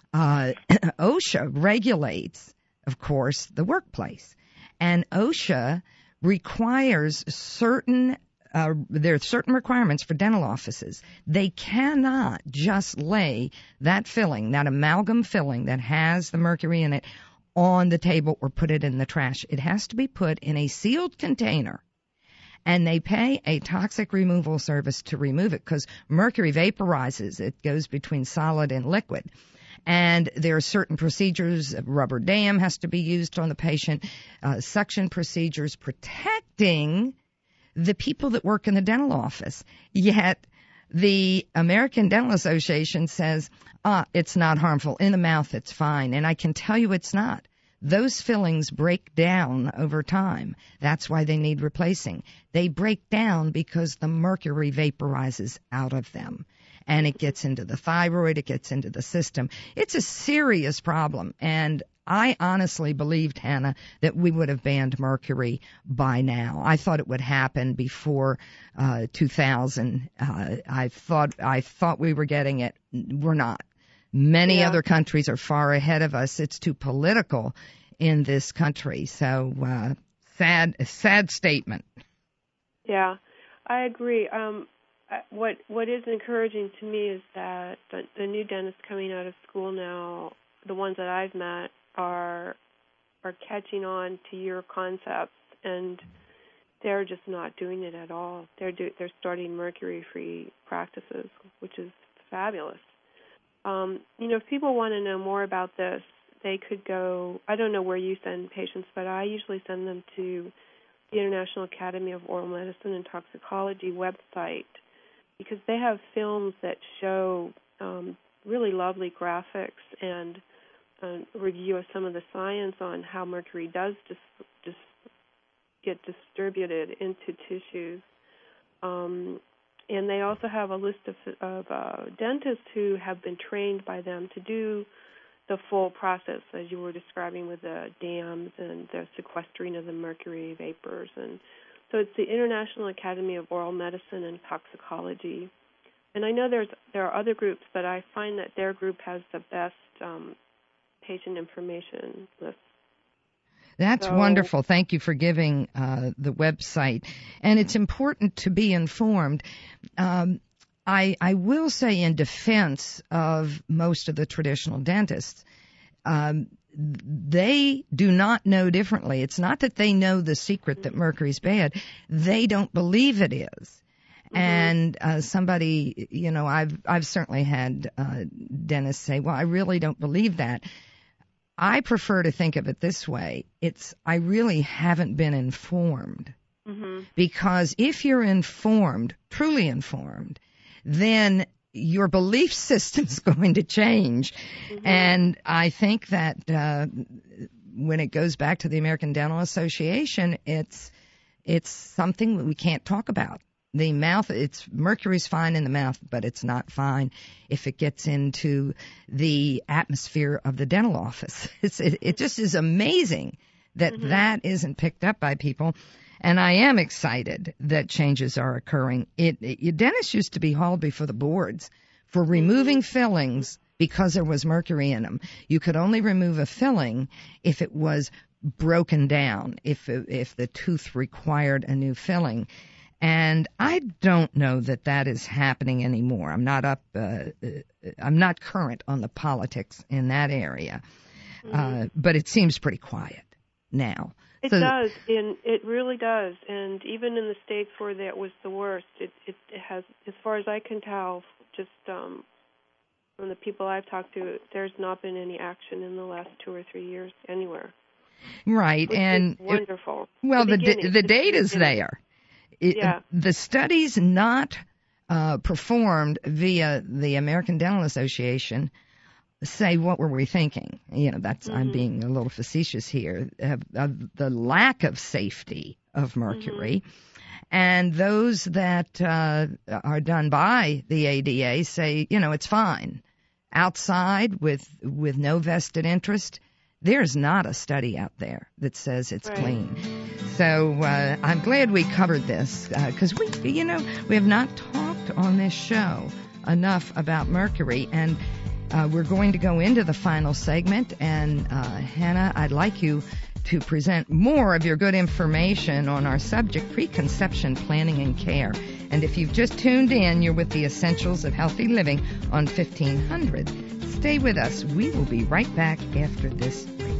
OSHA regulates, of course, the workplace. And OSHA requires there are certain requirements for dental offices. They cannot just lay that filling, that amalgam filling that has the mercury in it, on the table or put it in the trash. It has to be put in a sealed container, and they pay a toxic removal service to remove it because mercury vaporizes. It goes between solid and liquid. And there are certain procedures. A rubber dam has to be used on the patient, suction procedures protecting the people that work in the dental office. Yet the American Dental Association says, it's not harmful. In the mouth, it's fine. And I can tell you it's not. Those fillings break down over time. That's why they need replacing. They break down because the mercury vaporizes out of them. And it gets into the thyroid, it gets into the system. It's a serious problem. And I honestly believed, Hannah, that we would have banned mercury by now. I thought it would happen before 2000. I thought we were getting it. We're not. Many other countries are far ahead of us. It's too political in this country. So sad statement. Yeah, I agree. What is encouraging to me is that the new dentists coming out of school now, the ones that I've met, are catching on to your concepts, and they're just not doing it at all. They're starting mercury-free practices, which is fabulous. If people want to know more about this, they could go, I don't know where you send patients, but I usually send them to the International Academy of Oral Medicine and Toxicology website, because they have films that show really lovely graphics and a review of some of the science on how mercury does just get distributed into tissues. And they also have a list of dentists who have been trained by them to do the full process, as you were describing, with the dams and the sequestering of the mercury vapors. And so it's the International Academy of Oral Medicine and Toxicology. And I know there are other groups, but I find that their group has the best patient information list. That's wonderful. Thank you for giving the website. And it's important to be informed. I will say, in defense of most of the traditional dentists, they do not know differently. It's not that they know the secret that mercury's bad. They don't believe it is. And somebody, I've certainly had dentists say, well, I really don't believe that. I prefer to think of it this way. I really haven't been informed. Because if you're informed, truly informed, then your belief system's going to change. And I think that when it goes back to the American Dental Association, it's something that we can't talk about. The mouth, mercury's fine in the mouth, but it's not fine if it gets into the atmosphere of the dental office. It just is amazing that that isn't picked up by people. And I am excited that changes are occurring. Dentists used to be hauled before the boards for removing fillings because there was mercury in them. You could only remove a filling if it was broken down, if the tooth required a new filling. And I don't know that is happening anymore. I'm not current on the politics in that area, but it seems pretty quiet now. It does, and it really does. And even in the states where that was the worst, it has, as far as I can tell, just from the people I've talked to, there's not been any action in the last 2 or 3 years anywhere. Right, which and is wonderful. Well, the data's there. The studies not performed via the American Dental Association say, what were we thinking? I'm being a little facetious here, of the lack of safety of mercury. And those that are done by the ADA say, it's fine. Outside with no vested interest, there's not a study out there that says it's clean. So I'm glad we covered this because we have not talked on this show enough about mercury, and we're going to go into the final segment. And Hannah, I'd like you to present more of your good information on our subject, preconception planning and care. And if you've just tuned in, you're with the Essentials of Healthy Living on 1500. Stay with us. We will be right back after this break.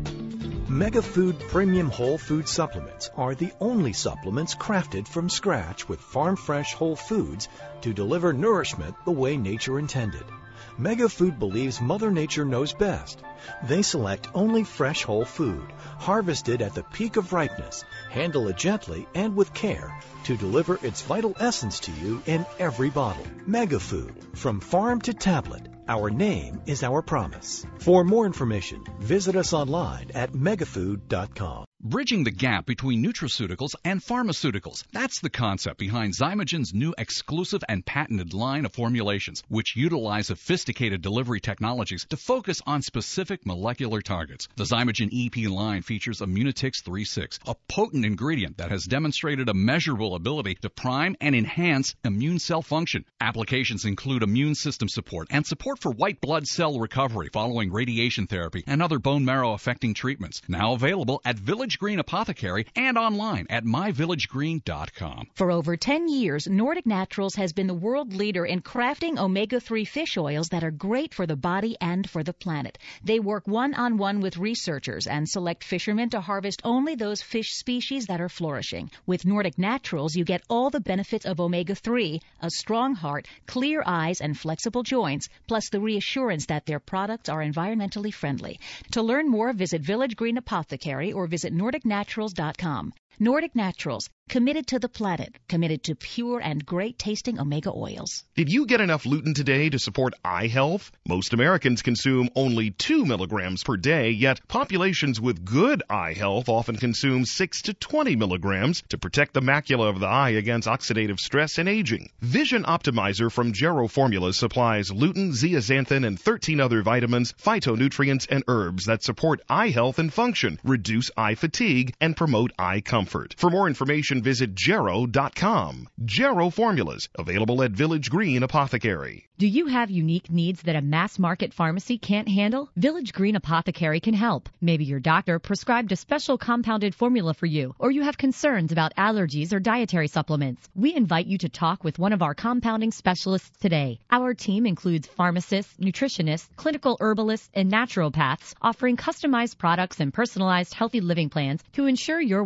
MegaFood Premium Whole Food Supplements are the only supplements crafted from scratch with farm-fresh whole foods to deliver nourishment the way nature intended. MegaFood believes Mother Nature knows best. They select only fresh whole food, harvested at the peak of ripeness, handle it gently and with care to deliver its vital essence to you in every bottle. MegaFood, from farm to tablet. Our name is our promise. For more information, visit us online at megafood.com. Bridging the gap between nutraceuticals and pharmaceuticals. That's the concept behind Zymogen's new exclusive and patented line of formulations, which utilize sophisticated delivery technologies to focus on specific molecular targets. The Zymogen EP line features Immunotix 3.6, a potent ingredient that has demonstrated a measurable ability to prime and enhance immune cell function. Applications include immune system support and support for white blood cell recovery following radiation therapy and other bone marrow affecting treatments. Now available at Village Green Apothecary and online at myvillagegreen.com. For over 10 years, Nordic Naturals has been the world leader in crafting omega-3 fish oils that are great for the body and for the planet. They work one-on-one with researchers and select fishermen to harvest only those fish species that are flourishing. With Nordic Naturals, you get all the benefits of omega-3, a strong heart, clear eyes, and flexible joints, plus the reassurance that their products are environmentally friendly. To learn more, visit Village Green Apothecary or visit NordicNaturals.com. Nordic Naturals, committed to the planet, committed to pure and great-tasting omega oils. Did you get enough lutein today to support eye health? Most Americans consume only 2 milligrams per day, yet populations with good eye health often consume 6 to 20 milligrams to protect the macula of the eye against oxidative stress and aging. Vision Optimizer from Gero Formulas supplies lutein, zeaxanthin, and 13 other vitamins, phytonutrients, and herbs that support eye health and function, reduce eye fatigue, and promote eye comfort. For more information, visit Gero.com. Gero Formulas, available at Village Green Apothecary. Do you have unique needs that a mass market pharmacy can't handle? Village Green Apothecary can help. Maybe your doctor prescribed a special compounded formula for you, or you have concerns about allergies or dietary supplements. We invite you to talk with one of our compounding specialists today. Our team includes pharmacists, nutritionists, clinical herbalists, and naturopaths, offering customized products and personalized healthy living plans to ensure your well-being.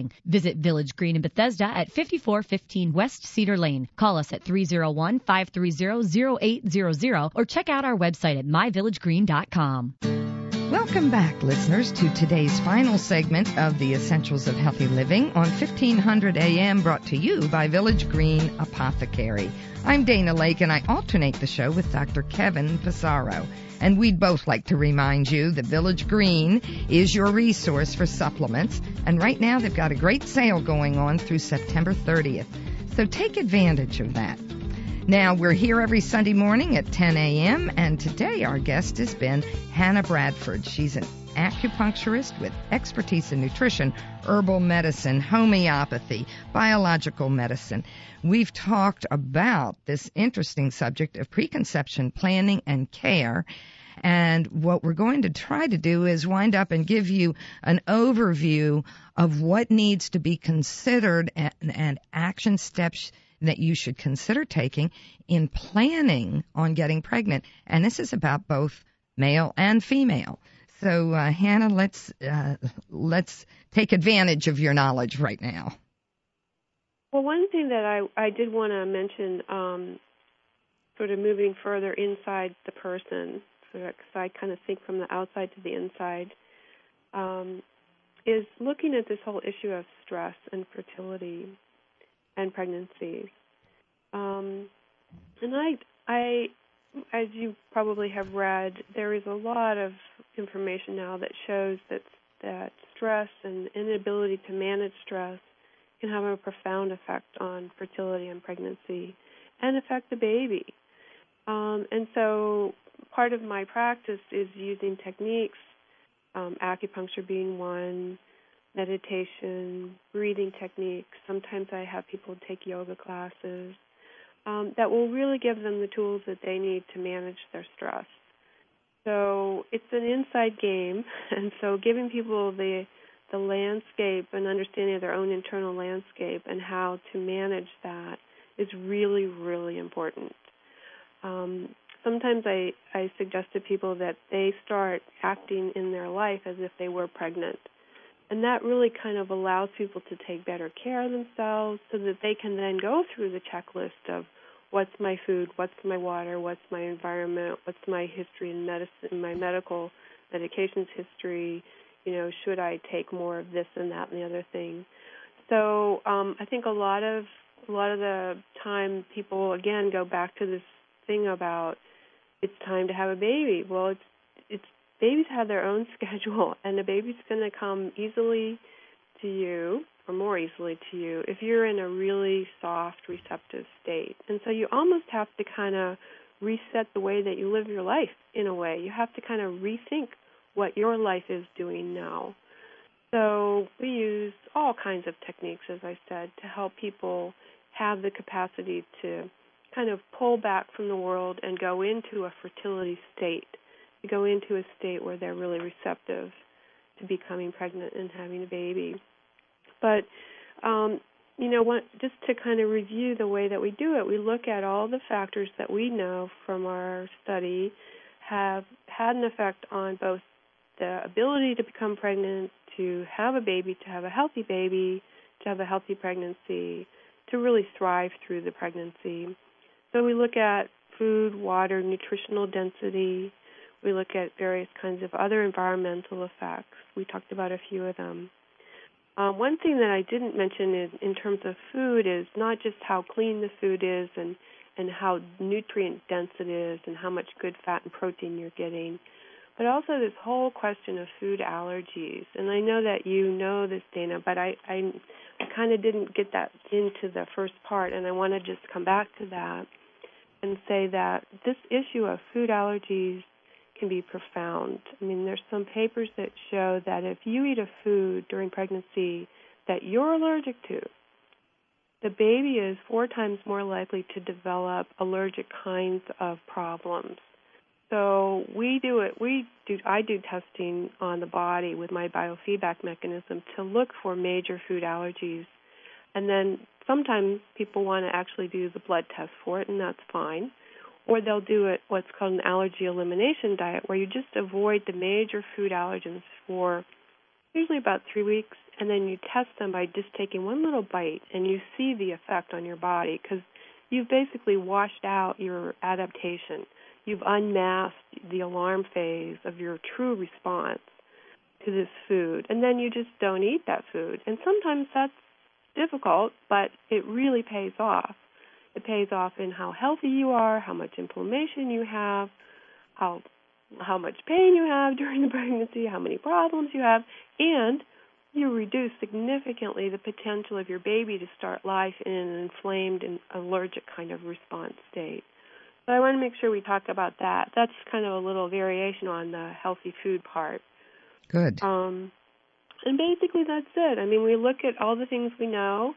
everything. Visit Village Green in Bethesda at 5415 West Cedar Lane. Call us at 301-530-0800 or check out our website at myvillagegreen.com. Welcome back, listeners, to today's final segment of the Essentials of Healthy Living on 1500 AM, brought to you by Village Green Apothecary. I'm Dana Lake, and I alternate the show with Dr. Kevin Pizarro. And we'd both like to remind you that Village Green is your resource for supplements, and right now they've got a great sale going on through September 30th. So take advantage of that. Now, we're here every Sunday morning at 10 a.m., and today our guest has been Hannah Bradford. She's an acupuncturist with expertise in nutrition, herbal medicine, homeopathy, biological medicine. We've talked about this interesting subject of preconception planning and care, and what we're going to try to do is wind up and give you an overview of what needs to be considered and action steps that you should consider taking in planning on getting pregnant. And this is about both male and female. So, Hannah, let's take advantage of your knowledge right now. Well, one thing that I did want to mention, sort of moving further inside the person, because I kind of think from the outside to the inside, is looking at this whole issue of stress and fertility and pregnancy. And I, as you probably have read, there is a lot of information now that shows that stress and inability to manage stress can have a profound effect on fertility and pregnancy and affect the baby. And so part of my practice is using techniques, acupuncture being one, meditation, breathing techniques. Sometimes I have people take yoga classes that will really give them the tools that they need to manage their stress. So it's an inside game, and so giving people the landscape and understanding of their own internal landscape and how to manage that is really, really important. Sometimes I suggest to people that they start acting in their life as if they were pregnant. And that really kind of allows people to take better care of themselves so that they can then go through the checklist of what's my food, what's my water, what's my environment, what's my history in medicine, my medical medications history, should I take more of this and that and the other thing. So I think a lot of the time people, again, go back to this thing about it's time to have a baby. Well, it's babies have their own schedule, and the baby's going to come easily to you, or more easily to you, if you're in a really soft, receptive state. And so you almost have to kind of reset the way that you live your life in a way. You have to kind of rethink what your life is doing now. So we use all kinds of techniques, as I said, to help people have the capacity to kind of pull back from the world and go into a fertility state, to go into a state where they're really receptive to becoming pregnant and having a baby. But, just to kind of review the way that we do it, we look at all the factors that we know from our study have had an effect on both the ability to become pregnant, to have a baby, to have a healthy baby, to have a healthy pregnancy, to really thrive through the pregnancy. So we look at food, water, nutritional density. We look at various kinds of other environmental effects. We talked about a few of them. One thing that I didn't mention is, in terms of food, is not just how clean the food is and how nutrient dense it is and how much good fat and protein you're getting, but also this whole question of food allergies. And I know that you know this, Dana, but I kind of didn't get that into the first part, and I want to just come back to that and say that this issue of food allergies can be profound. I mean, there's some papers that show that if you eat a food during pregnancy that you're allergic to, the baby is 4 times more likely to develop allergic kinds of problems. So I do testing on the body with my biofeedback mechanism to look for major food allergies. And then sometimes people want to actually do the blood test for it, and that's fine. Or they'll do what's called an allergy elimination diet, where you just avoid the major food allergens for usually about 3 weeks, and then you test them by just taking one little bite, and you see the effect on your body because you've basically washed out your adaptation. You've unmasked the alarm phase of your true response to this food, and then you just don't eat that food. And sometimes that's difficult, but it really pays off. It pays off in how healthy you are, how much inflammation you have, how much pain you have during the pregnancy, how many problems you have, and you reduce significantly the potential of your baby to start life in an inflamed and allergic kind of response state. So I want to make sure we talk about that. That's kind of a little variation on the healthy food part. Good. And basically that's it. I mean, we look at all the things we know.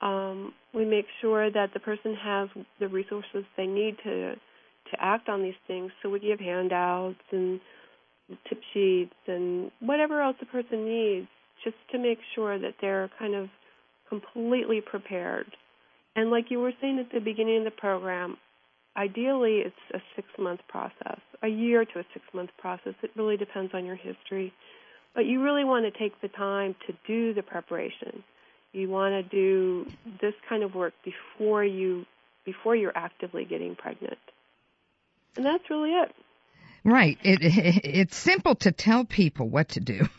We make sure that the person has the resources they need to act on these things. So we give handouts and tip sheets and whatever else the person needs just to make sure that they're kind of completely prepared. And like you were saying at the beginning of the program, ideally it's a 6-month process, a year to a 6-month process. It really depends on your history. But you really want to take the time to do the preparation. You want to do this kind of work before you're actively getting pregnant. And that's really it. Right. It's simple to tell people what to do.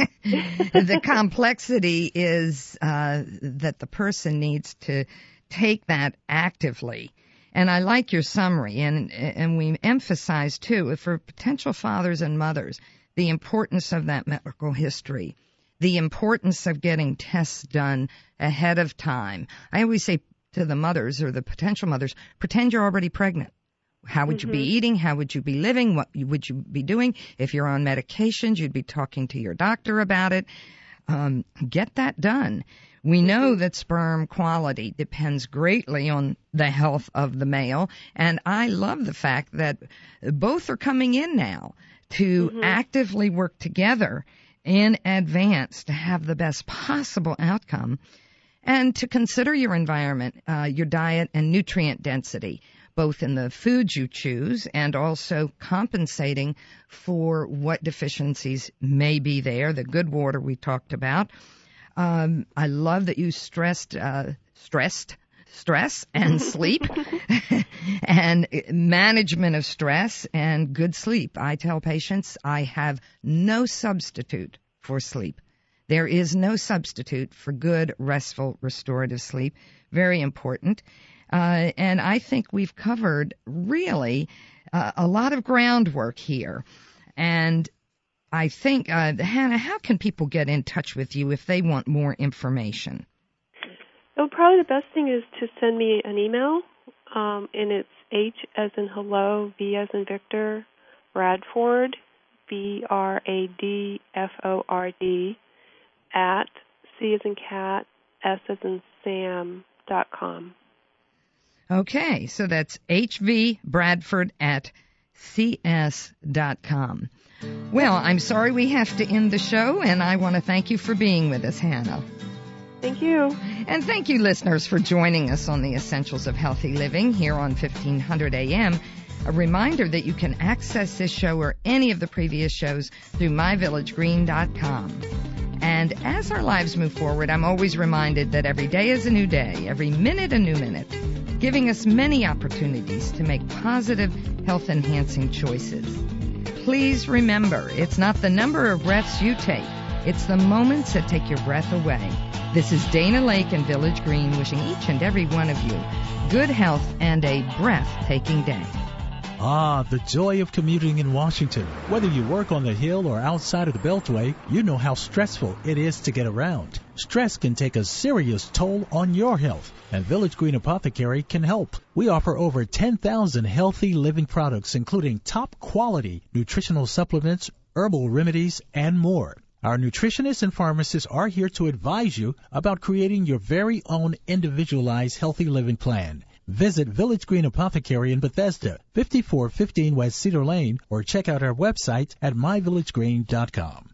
The complexity is that the person needs to take that actively. And I like your summary, and we emphasize, too, for potential fathers and mothers, the importance of that medical history, the importance of getting tests done ahead of time. I always say to the mothers or the potential mothers, pretend you're already pregnant. How would you be eating? How would you be living? What would you be doing? If you're on medications, you'd be talking to your doctor about it. Get that done. We know that sperm quality depends greatly on the health of the male, and I love the fact that both are coming in now to actively work together in advance to have the best possible outcome and to consider your environment, your diet, and nutrient density, both in the foods you choose and also compensating for what deficiencies may be there, the good water we talked about. I love that you stressed stress and sleep and management of stress and good sleep. I tell patients I have no substitute for sleep. There is no substitute for good, restful, restorative sleep. Very important. And I think we've covered really a lot of groundwork here. And I think, Hannah, how can people get in touch with you if they want more information? Well, probably the best thing is to send me an email, and it's H as in hello, V as in Victor, Bradford, BRADFORD, at C as in cat, S as in Sam.com. Okay, so that's hvbradford at cs.com. Well, I'm sorry we have to end the show, and I want to thank you for being with us, Hannah. Thank you. And thank you, listeners, for joining us on the Essentials of Healthy Living here on 1500 AM. A reminder that you can access this show or any of the previous shows through myvillagegreen.com. And as our lives move forward, I'm always reminded that every day is a new day, every minute a new minute, giving us many opportunities to make positive, health-enhancing choices. Please remember, it's not the number of breaths you take, it's the moments that take your breath away. This is Dana Lake in Village Green wishing each and every one of you good health and a breathtaking day. Ah, the joy of commuting in Washington. Whether you work on the Hill or outside of the Beltway, you know how stressful it is to get around. Stress can take a serious toll on your health, and Village Green Apothecary can help. We offer over 10,000 healthy living products, including top-quality nutritional supplements, herbal remedies, and more. Our nutritionists and pharmacists are here to advise you about creating your very own individualized healthy living plan. Visit Village Green Apothecary in Bethesda, 5415 West Cedar Lane, or check out our website at myvillagegreen.com.